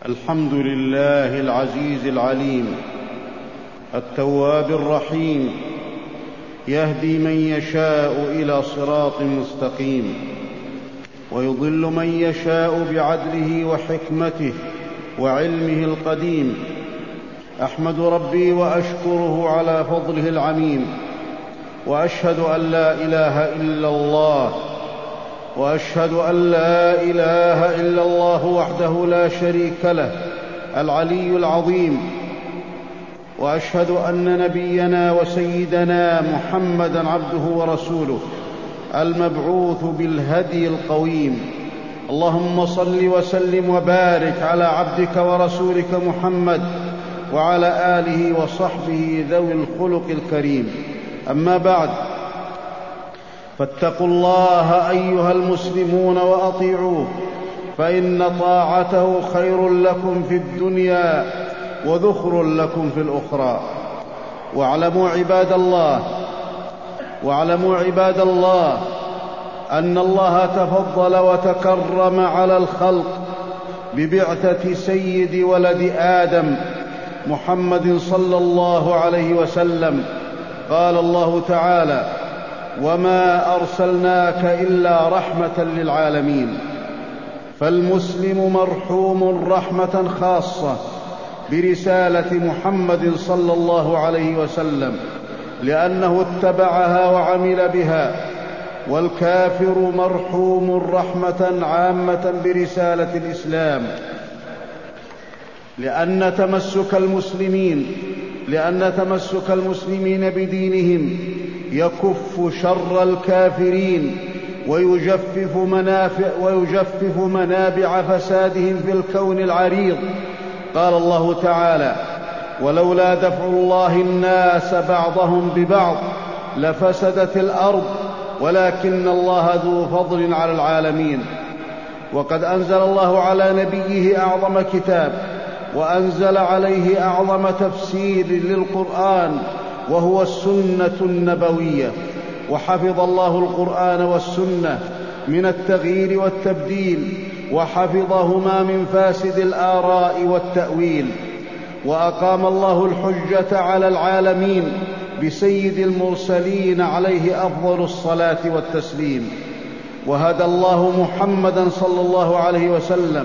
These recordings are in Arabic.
الحمد لله العزيز العليم التواب الرحيم، يهدي من يشاء إلى صراط مستقيم، ويضل من يشاء بعدله وحكمته وعلمه القديم. أحمد ربي وأشكره على فضله العميم، وأشهد أن لا إله إلا الله، وأشهد أن لا إله إلا الله وحده لا شريك له العلي العظيم، وأشهد أن نبينا وسيدنا محمدًا عبده ورسوله المبعوث بالهدي القويم. اللهم صل وسلم وبارك على عبدك ورسولك محمد وعلى آله وصحبه ذوي الخلق الكريم. أما بعد، فاتقوا الله أيها المسلمون وأطيعوه، فإن طاعته خير لكم في الدنيا وذخر لكم في الأخرى. واعلموا عباد الله أن الله تفضل وتكرم على الخلق ببعثة سيد ولد آدم محمد صلى الله عليه وسلم. قال الله تعالى: وما أرسلناك إلا رحمة للعالمين. فالمسلم مرحوم رحمة خاصة برسالة محمد صلى الله عليه وسلم، لأنه اتبعها وعمل بها، والكافر مرحوم رحمة عامة برسالة الإسلام، لأن تمسك المسلمين بدينهم يكف شر الكافرين ويجفف منابع فسادهم في الكون العريض. قال الله تعالى: ولولا دفع الله الناس بعضهم ببعض لفسدت الأرض ولكن الله ذو فضل على العالمين. وقد أنزل الله على نبيه أعظم كتاب، وأنزل عليه أعظم تفسير للقرآن، وهو السنة النبوية. وحفظ الله القرآن والسنة من التغيير والتبديل، وحفظهما من فاسد الآراء والتأويل. وأقام الله الحجة على العالمين بسيد المرسلين عليه أفضل الصلاة والتسليم. وهدى الله محمدًا صلى الله عليه وسلم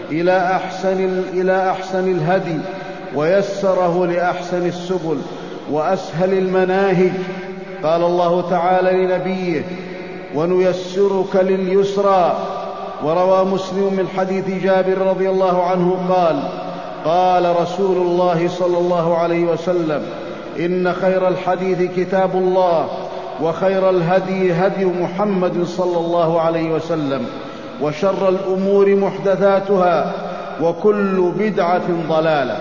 إلى أحسن الهدي، ويسره لأحسن السبل وأسهل المناهج. قال الله تعالى لنبيه: ونيسرك لليسرى. وروى مسلم من حديث جابر رضي الله عنه قال رسول الله صلى الله عليه وسلم: إن خير الحديث كتاب الله، وخير الهدي هدي محمد صلى الله عليه وسلم، وشر الأمور محدثاتها، وكل بدعة ضلالة.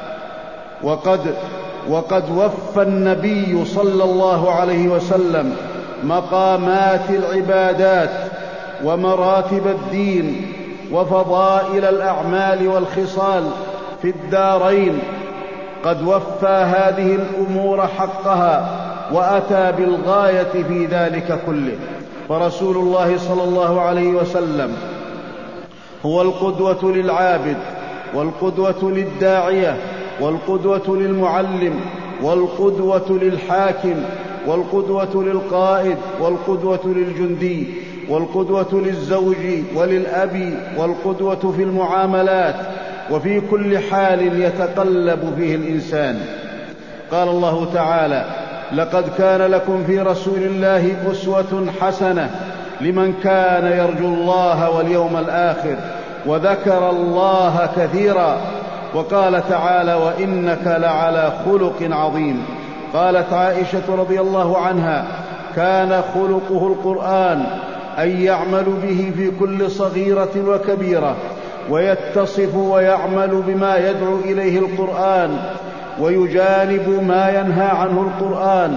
وقد وفى النبي صلى الله عليه وسلم مقامات العبادات ومراتب الدين وفضائل الأعمال والخصال في الدارين. قد وفى هذه الأمور حقها، وأتى بالغاية في ذلك كله. فرسول الله صلى الله عليه وسلم هو القدوة للعابد، والقدوة للداعية، والقدوة للمعلم، والقدوة للحاكم، والقدوة للقائد، والقدوة للجندي، والقدوة للزوج وللأب، والقدوة في المعاملات وفي كل حال يتقلب فيه الإنسان. قال الله تعالى: لقد كان لكم في رسول الله أسوة حسنة لمن كان يرجو الله واليوم الآخر وذكر الله كثيرا. وقال تعالى: وإنك لعلى خلق عظيم. قالت عائشة رضي الله عنها: كان خلقه القرآن، أن يعمل به في كل صغيرة وكبيرة، ويتصف ويعمل بما يدعو إليه القرآن، ويجانب ما ينهى عنه القرآن.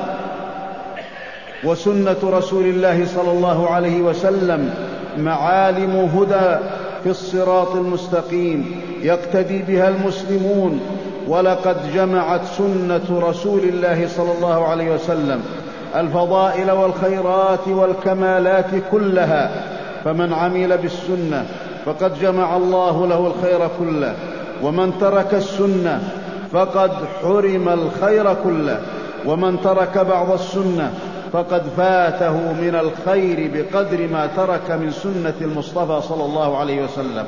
وسنة رسول الله صلى الله عليه وسلم معالم هدى في الصراط المستقيم يقتدي بها المسلمون. ولقد جمعت سنة رسول الله صلى الله عليه وسلم الفضائل والخيرات والكمالات كلها، فمن عمل بالسنة فقد جمع الله له الخير كله، ومن ترك السنة فقد حرم الخير كله، ومن ترك بعض السنة فقد فاته من الخير بقدر ما ترك من سنة المصطفى صلى الله عليه وسلم.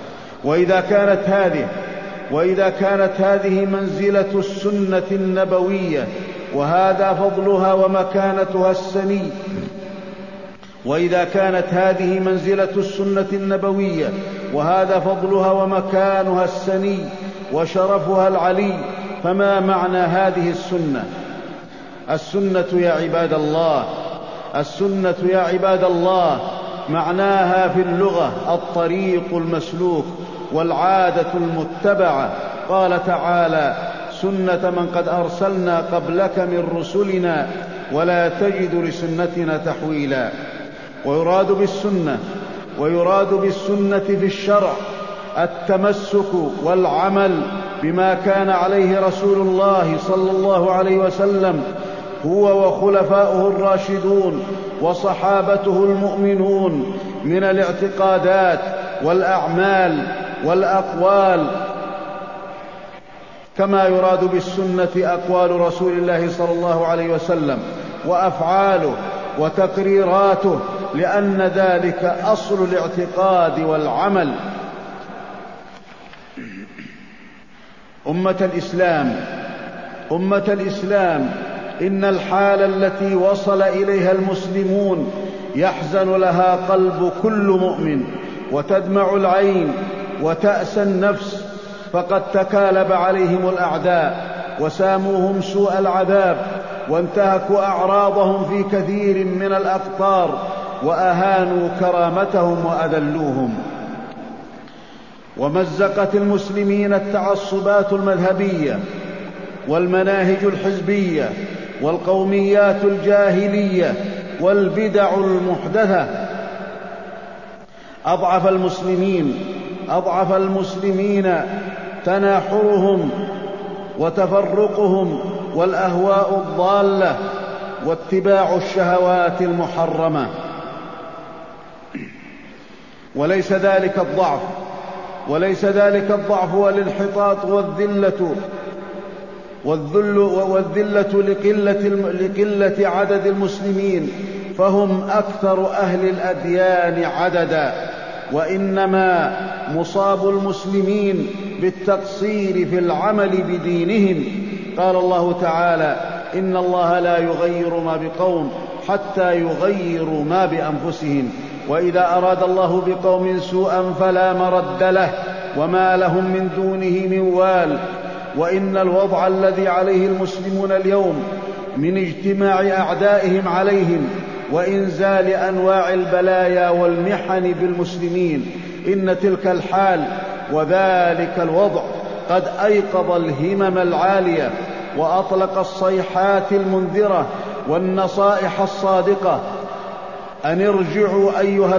وإذا كانت هذه منزلة السنة النبوية وهذا فضلها ومكانتها السني، وإذا كانت هذه منزلة السنة النبوية وهذا فضلها ومكانها السني وشرفها العلي، فما معنى هذه السنة؟ السنة يا عباد الله معناها في اللغة الطريق المسلوك والعادة المتبعة. قال تعالى: سنة من قد أرسلنا قبلك من رسلنا ولا تجد لسنتنا تحويلا. ويراد بالسنة في الشرع التمسك والعمل بما كان عليه رسول الله صلى الله عليه وسلم هو وخلفاؤه الراشدون وصحابته المؤمنون من الاعتقادات والأعمال والأقوال، كما يراد بالسنة أقوال رسول الله صلى الله عليه وسلم وأفعاله وتقريراته، لأن ذلك أصل الاعتقاد والعمل. أمة الإسلام، إن الحال التي وصل إليها المسلمون يحزن لها قلب كل مؤمن، وتدمع العين وتأسى النفس، فقد تكالب عليهم الأعداء وساموهم سوء العذاب، وانتهكوا أعراضهم في كثير من الأقطار، وأهانوا كرامتهم وأذلوهم. ومزقت المسلمين التعصبات المذهبية والمناهج الحزبية والقوميات الجاهلية والبدع المحدثة. أضعف المسلمين تناحرهم وتفرقهم والأهواء الضالة واتباع الشهوات المحرمة. وليس ذلك الضعف والانحطاط والذلة لقلة عدد المسلمين، فهم أكثر أهل الأديان عددا، وإنما مصاب المسلمين بالتقصير في العمل بدينهم. قال الله تعالى: إن الله لا يغير ما بقوم حتى يغيروا ما بأنفسهم، وإذا أراد الله بقوم سوءا فلا مرد له وما لهم من دونه من وال. وإن الوضع الذي عليه المسلمون اليوم من اجتماع أعدائهم عليهم وإنزال أنواع البلايا والمحن بالمسلمين، إن تلك الحال وذلك الوضع قد أيقظ الهمم العالية وأطلق الصيحات المنذرة والنصائح الصادقة: أن ارجعوا أيها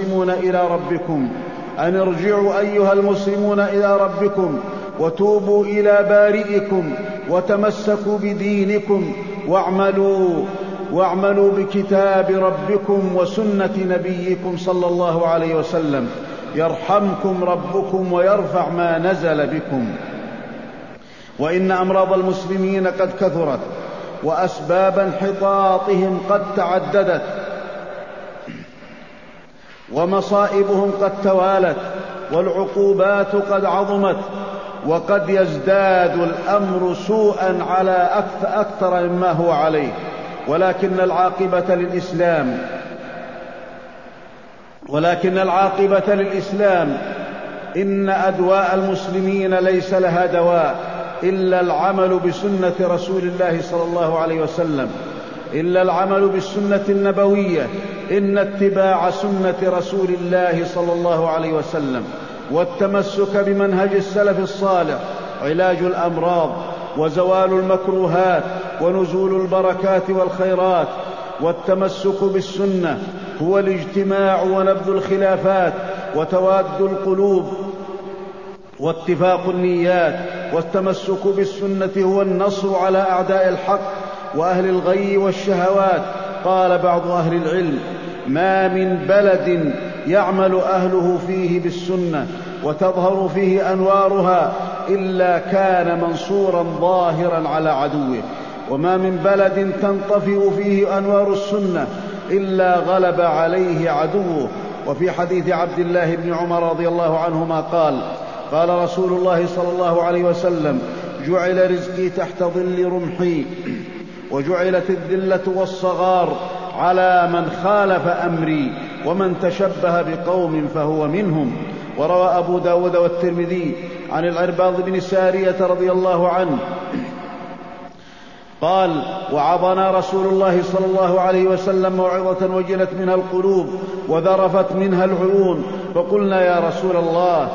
المسلمون إلى ربكم وتوبوا إلى بارئكم وتمسكوا بدينكم واعملوا بكتاب ربكم وسنة نبيكم صلى الله عليه وسلم، يرحمكم ربكم ويرفع ما نزل بكم. وإن أمراض المسلمين قد كثرت، وأسباب انحطاطهم قد تعددت، ومصائبهم قد توالت، والعقوبات قد عظمت، وقد يزداد الأمر سوءا على أكثر مما هو عليه. ولكن العاقبة للإسلام إن أدواء المسلمين ليس لها دواء إلا العمل بسنة رسول الله صلى الله عليه وسلم، إلا العمل بالسنة النبوية، إن اتباع سنة رسول الله صلى الله عليه وسلم والتمسك بمنهج السلف الصالح علاج الأمراض وزوال المكروهات ونزول البركات والخيرات. والتمسك بالسنة هو الاجتماع ونبذ الخلافات وتواد القلوب واتفاق النيات. والتمسك بالسنة هو النصر على أعداء الحق وأهل الغي والشهوات. قال بعض أهل العلم: ما من بلد يعمل أهله فيه بالسنة وتظهر فيه أنوارها إلا كان منصورا ظاهرا على عدوه. وما من بلد تنطفئ فيه أنوار السنة إلا غلب عليه عدوه. وفي حديث عبد الله بن عمر رضي الله عنهما قال: قال رسول الله صلى الله عليه وسلم: جعل رزقي تحت ظل رمحي، وجعلت الذلة والصغار على من خالف أمري، ومن تشبه بقوم فهو منهم. وروى أبو داود والترمذي عن العرباض بن سارية رضي الله عنه قال: وعظنا رسول الله صلى الله عليه وسلم موعظة وجلت منها القلوب وذرفت منها العيون، فقلنا: يا رسول الله،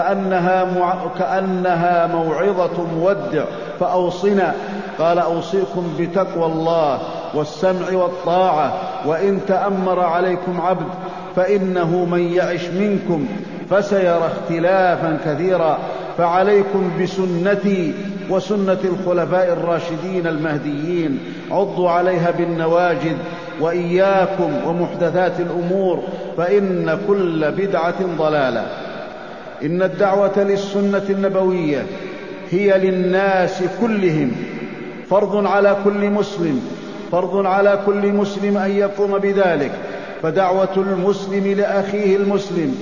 كأنها موعظة مودع، فأوصنا. قال: أوصيكم بتقوى الله والسمع والطاعة، وإن تأمر عليكم عبد فإنه من يعش منكم فسيرى اختلافا كثيرا، فعليكم بسنتي وسنة الخلفاء الراشدين المهديين، عضوا عليها بالنواجذ، وإياكم ومحدثات الأمور، فإن كل بدعة ضلالة. إن الدعوة للسنة النبوية هي للناس كلهم، فرض على كل مسلم أن يقوم بذلك. فدعوة المسلم لأخيه المسلم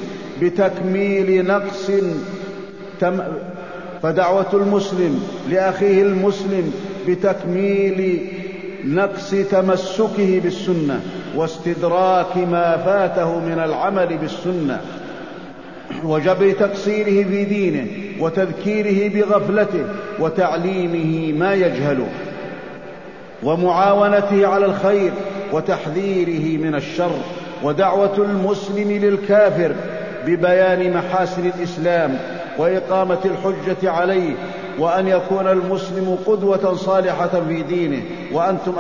بتكميل نقص تمسكه بالسنة واستدراك ما فاته من العمل بالسنة، وجبر تقصيره في دينه، وتذكيره بغفلته، وتعليمه ما يجهله، ومعاونته على الخير، وتحذيره من الشر. ودعوة المسلم للكافر ببيان محاسن الإسلام وإقامة الحجة عليه، وأن يكون المسلم قدوة صالحة في دينه. وأنتم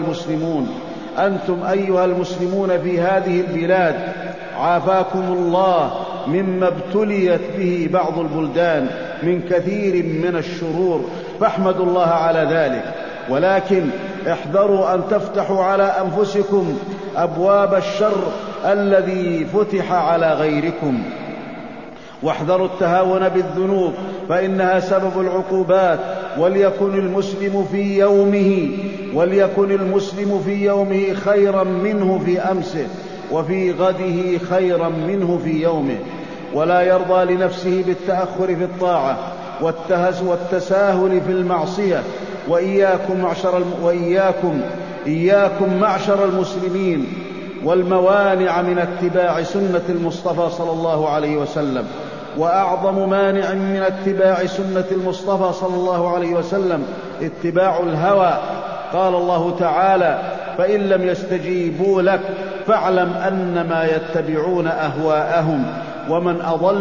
أيها المسلمون في هذه البلاد عافاكم الله مما ابتليت به بعض البلدان من كثير من الشرور، فاحمدوا الله على ذلك. ولكن احذروا أن تفتحوا على أنفسكم أبواب الشر الذي فتح على غيركم، واحذروا التهاون بالذنوب فإنها سبب العقوبات. وليكن المسلم في يومه خيرا منه في أمسه، وفي غده خيرا منه في يومه، ولا يرضى لنفسه بالتأخر في الطاعة والتساهل في المعصية. إياكم معشر المسلمين والموانع من اتباع سنة المصطفى صلى الله عليه وسلم. وأعظم مانع من اتباع سنة المصطفى صلى الله عليه وسلم اتباع الهوى. قال الله تعالى: فإن لم يستجيبوا لك فاعلم أنما يتبعون أهواءهم، ومن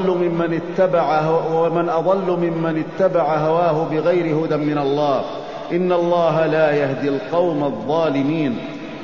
أضل ممن اتبع هواه بغير هدى من الله، إن الله لا يهدي القوم الظالمين.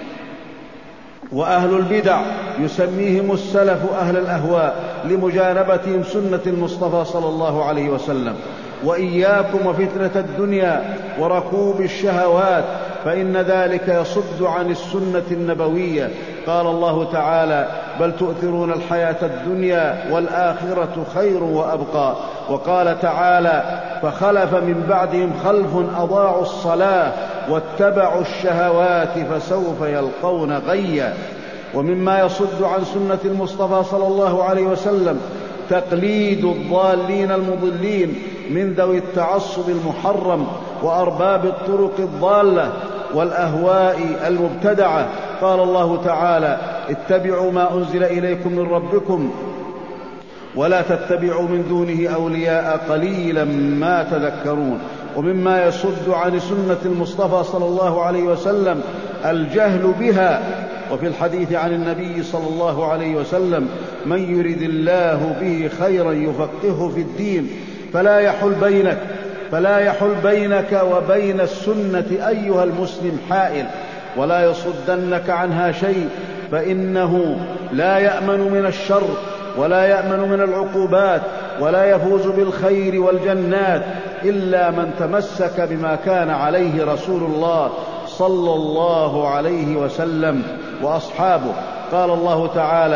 وأهل البدع يسميهم السلف أهل الأهواء لمجانبتهم سنة المصطفى صلى الله عليه وسلم. وإياكم وفتنة الدنيا وركوب الشهوات، فإن ذلك يصد عن السنة النبوية. قال الله تعالى: بل تؤثرون الحياة الدنيا والآخرة خير وأبقى. وقال تعالى: فخلف من بعدهم خلف أضاعوا الصلاة واتبعوا الشهوات فسوف يلقون غيا. ومما يصد عن سنة المصطفى صلى الله عليه وسلم تقليد الضالين المضلين من ذوي التعصب المحرم وأرباب الطرق الضالة والأهواء المبتدعة. قال الله تعالى: اتبعوا ما أنزل إليكم من ربكم ولا تتبعوا من دونه أولياء قليلا ما تذكرون. ومما يصد عن سنة المصطفى صلى الله عليه وسلم الجهل بها. وفي الحديث عن النبي صلى الله عليه وسلم: من يرد الله به خيرا يفقهه في الدين. فلا يحل بينك وبين السنة أيها المسلم حائل، ولا يصدنك عنها شيء، فإنه لا يأمن من الشر ولا يأمن من العقوبات ولا يفوز بالخير والجنات إلا من تمسك بما كان عليه رسول الله صلى الله عليه وسلم وأصحابه. قال الله تعالى: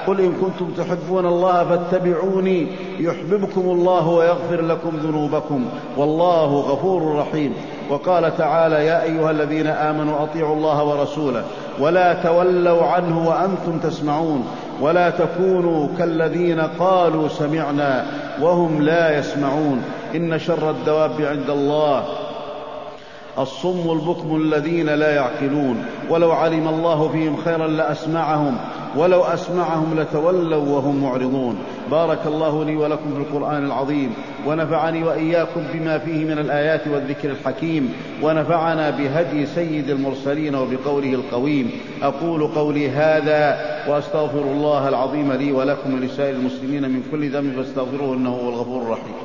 قل إن كنتم تحبون الله فاتبعوني يحببكم الله ويغفر لكم ذنوبكم والله غفور رحيم. وقال تعالى: يا أيها الذين آمنوا أطيعوا الله ورسوله ولا تولوا عنه وأنتم تسمعون ولا تكونوا كالذين قالوا سمعنا وهم لا يسمعون إن شر الدواب عند الله الصم البكم الذين لا يعقلون ولو علم الله فيهم خيرا لأسمعهم ولو أسمعهم لتولوا وهم معرضون. بارك الله لي ولكم في القرآن العظيم ونفعني وإياكم بما فيه من الآيات والذكر الحكيم ونفعنا بهدي سيد المرسلين وبقوله القويم. أقول قولي هذا وأستغفر الله العظيم لي ولكم ولسائر المسلمين من كل ذنب فاستغفروه إنه هو الغفور الرحيم.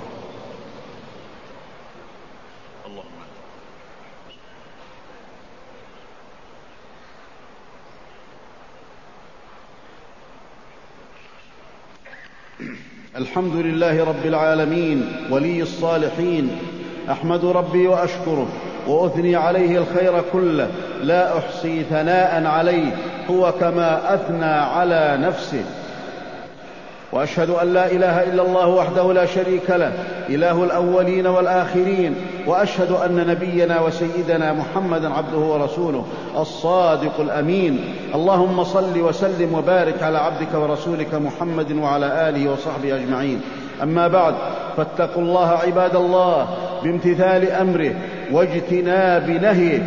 الحمد لله رب العالمين ولي الصالحين، أحمد ربي وأشكره وأثني عليه الخير كله، لا أحصي ثناء عليه هو كما أثنى على نفسه. وأشهد أن لا إله إلا الله وحده لا شريك له إله الأولين والآخرين، وأشهد أن نبينا وسيدنا محمدا عبده ورسوله الصادق الأمين. اللهم صل وسلم وبارك على عبدك ورسولك محمد وعلى آله وصحبه أجمعين. أما بعد، فاتقوا الله عباد الله بامتثال أمره واجتناب نهيه.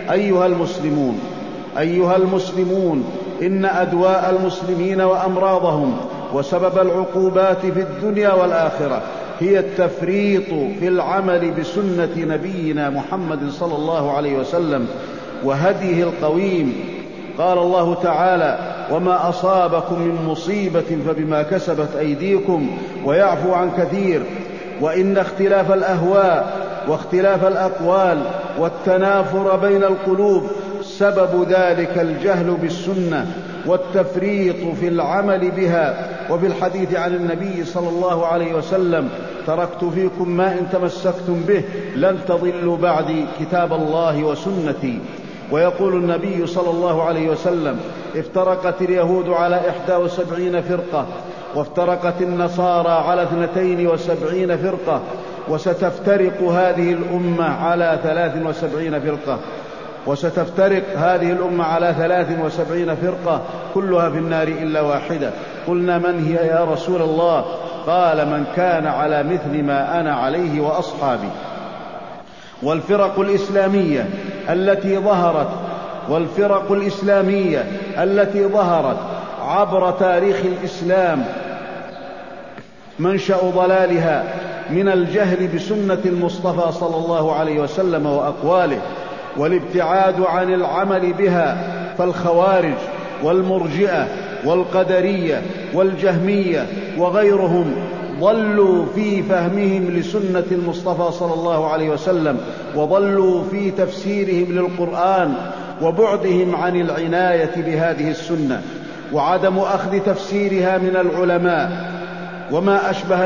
أيها المسلمون، إن أدواء المسلمين وأمراضهم وسبب العقوبات في الدنيا والآخرة هي التفريط في العمل بسنة نبينا محمد صلى الله عليه وسلم وهديه القويم. قال الله تعالى: وما أصابكم من مصيبة فبما كسبت أيديكم ويعفو عن كثير. وإن اختلاف الأهواء واختلاف الأقوال والتنافر بين القلوب سبب ذلك الجهل بالسنة والتفريط في العمل بها. وفي الحديث عن النبي صلى الله عليه وسلم: تركت فيكم ما إن تمسكتم به لن تضلوا بعدي كتاب الله وسنتي. ويقول النبي صلى الله عليه وسلم: افترقت اليهود على 71 فرقة وافترقت النصارى على 72 فرقة وستفترق هذه الأمة على 73 فرقة كلها في النار إلا واحدة. قلنا: من هي يا رسول الله؟ قال: من كان على مثل ما أنا عليه وأصحابي. والفرق الإسلامية التي ظهرت عبر تاريخ الإسلام منشأ ضلالها من الجهل بسنة المصطفى صلى الله عليه وسلم وأقواله والابتعاد عن العمل بها، فالخوارج والمرجئة والقدرية والجهمية وغيرهم ضلوا في فهمهم لسنة المصطفى صلى الله عليه وسلم، وضلوا في تفسيرهم للقرآن وبعدهم عن العناية بهذه السنة وعدم أخذ تفسيرها من العلماء. وما أشبه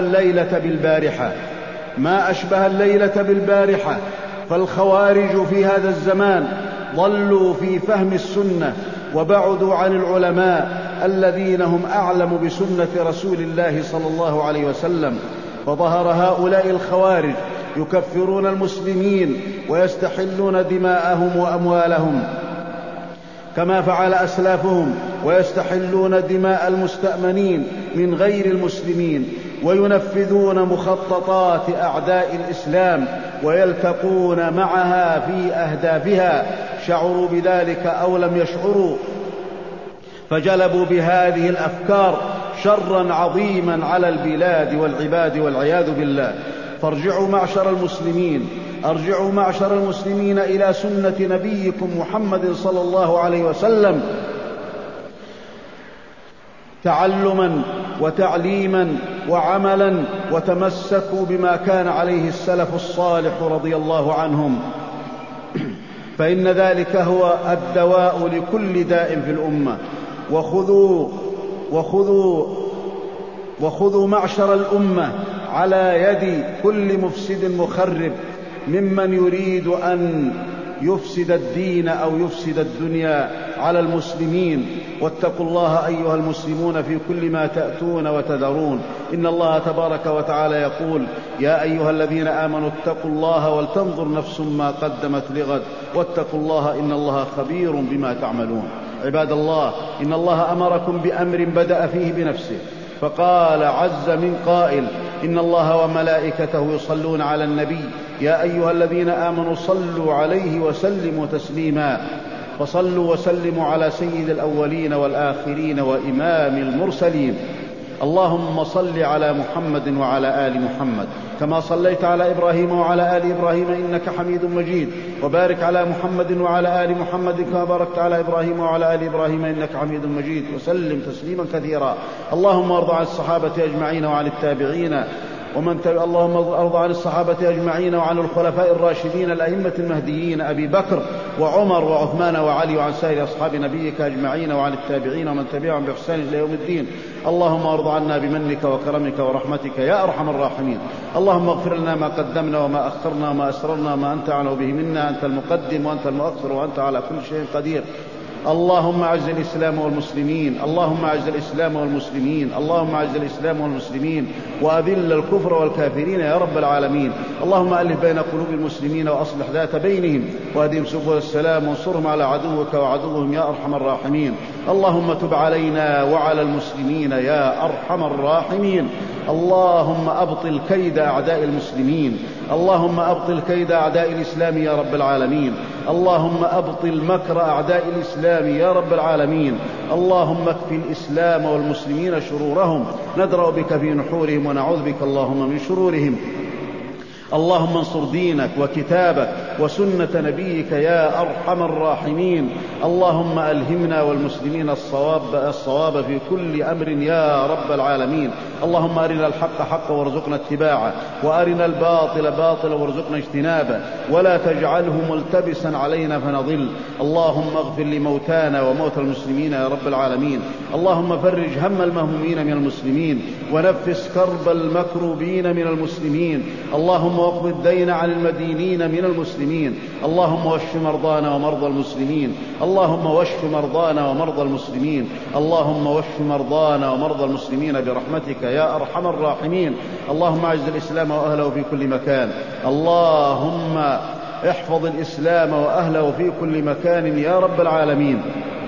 الليلة بالبارحة، فالخوارج في هذا الزمان ضلوا في فهم السنة وبعدوا عن العلماء الذين هم أعلم بسنة رسول الله صلى الله عليه وسلم. فظهر هؤلاء الخوارج يكفرون المسلمين ويستحلون دماءهم وأموالهم كما فعل أسلافهم، ويستحلون دماء المستأمنين من غير المسلمين، وينفذون مخططات أعداء الإسلام ويلتقون معها في أهدافها، شعروا بذلك أو لم يشعروا، فجلبوا بهذه الأفكار شرا عظيما على البلاد والعباد والعياذ بالله. فارجعوا معشر المسلمين إلى سنة نبيكم محمد صلى الله عليه وسلم تعلما وتعليما وعملا، وتمسكوا بما كان عليه السلف الصالح رضي الله عنهم، فإن ذلك هو الدواء لكل داء في الأمة. وخذوا معشر الأمة على يد كل مفسد مخرب ممن يريد أن يفسد الدين أو يفسد الدنيا على المسلمين. واتقوا الله أيها المسلمون في كل ما تأتون وتذرون. إن الله تبارك وتعالى يقول: يا أيها الذين آمنوا اتقوا الله ولتنظر نفس ما قدمت لغد واتقوا الله إن الله خبير بما تعملون. عباد الله، إن الله أمركم بأمر بدأ فيه بنفسه، فقال عز من قائل: إن الله وملائكته يصلون على النبي يا أيها الذين آمنوا صلوا عليه وسلموا تسليما. فصلوا وسلموا على سيد الأولين والآخرين وإمام المرسلين. اللهم صل على محمد وعلى آل محمد كما صليت على إبراهيم وعلى آل إبراهيم إنك حميد مجيد، وبارك على محمد وعلى آل محمد كما باركت على إبراهيم وعلى آل إبراهيم إنك حميد مجيد، وسلم تسليما كثيرا. اللهم ارض عن الصحابة أجمعين وعن التابعين اللهم ارض عن الصحابة أجمعين وعن الخلفاء الراشدين الأئمة المهديين أبي بكر وعمر وعثمان وعلي وعن سائر أصحاب نبيك أجمعين وعن التابعين ومن تبعهم بإحسان إلى يوم الدين. اللهم ارض عنا بمنك وكرمك ورحمتك يا أرحم الراحمين. اللهم اغفر لنا ما قدمنا وما أخرنا وما أسررنا ما أنت أعلم به منا، أنت المقدم وأنت المؤخر وأنت على كل شيء قدير. اللهم اعز الإسلام والمسلمين، اللهم اعز الإسلام والمسلمين، اللهم اعز الإسلام والمسلمين وأذل الكفر والكافرين يا رب العالمين. اللهم ألف بين قلوب المسلمين وأصلح ذات بينهم واهدهم سبل السلام وانصرهم على عدوك وعدوهم يا أرحم الراحمين. اللهم تب علينا وعلى المسلمين يا أرحم الراحمين. اللهم أبطل كيد أعداء المسلمين، اللهم أبطل كيد أعداء الإسلام يا رب العالمين. اللهم أبطل مكر أعداء الإسلام يا رب العالمين. اللهم اكف الإسلام والمسلمين شرورهم، ندرأ بك في نحورهم ونعوذ بك اللهم من شرورهم. اللهم انصر دينك وكتابك وسنة نبيك يا أرحم الراحمين. اللهم ألهمنا والمسلمين الصواب في كل أمر يا رب العالمين. اللهم أرنا الحق حقا وارزقنا اتباعه، وأرنا الباطل باطلا وارزقنا اجتنابه، ولا تجعله ملتبسا علينا فنضل. اللهم اغفر لموتانا وموتى المسلمين يا رب العالمين. اللهم فرج هم المهمومين من المسلمين، ونفس كرب المكروبين من المسلمين. اللهم واقض الدين عن المدينين من المسلمين. اللهم واشف مرضانا ومرضى المسلمين، اللهم واشف مرضانا ومرضى المسلمين، اللهم واشف مرضانا ومرضى المسلمين برحمتك يا أرحم الراحمين. اللهم اعز الإسلام وأهله في كل مكان، اللهم احفظ الإسلام وأهله في كل مكان يا رب العالمين.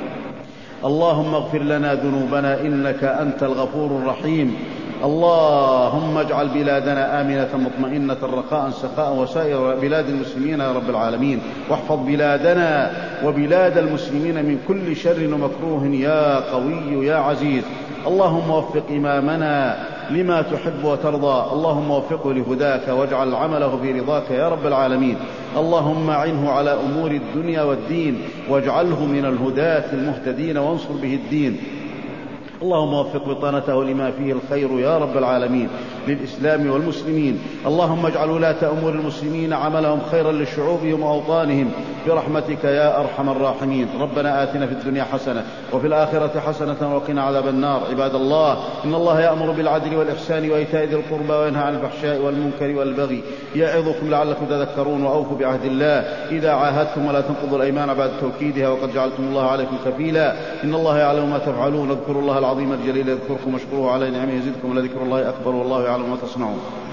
اللهم اغفر لنا ذنوبنا إنك أنت الغفور الرحيم. اللهم اجعل بلادنا آمنة مطمئنة رخاء سخاء وسائر بلاد المسلمين يا رب العالمين. واحفظ بلادنا وبلاد المسلمين من كل شر ومكروه يا قوي يا عزيز. اللهم وفق إمامنا لما تحب وترضى، اللهم وفقه لهداك واجعل عمله في رضاك يا رب العالمين. اللهم أعنه على أمور الدنيا والدين واجعله من الهداة المهتدين وانصر به الدين. اللهم وفق بطانته لما فيه الخير يا رب العالمين للإسلام والمسلمين. اللهم اجعل ولاة أمور المسلمين عملهم خيرا لشعوبهم وأوطانهم برحمتك يا أرحم الراحمين. ربنا آتنا في الدنيا حسنة وفي الآخرة حسنة وقنا عذاب النار. عباد الله، إن الله يأمر بالعدل والإحسان وإيتاء ذي القربى وينهى عن الفحشاء والمنكر والبغي يعظكم لعلكم تذكرون. وأوفوا بعهد الله إذا عاهدتم ولا تنقضوا الأيمان بعد توكيدها وقد جعلتم الله عليكم كفيلا. إن الله يعلم ما تفعلون. اذكروا الله العظيم الجليل يذكركم واشكروه على نعمه يزدكم ولذكر الله أكبر والله يعلم ما تصنعون.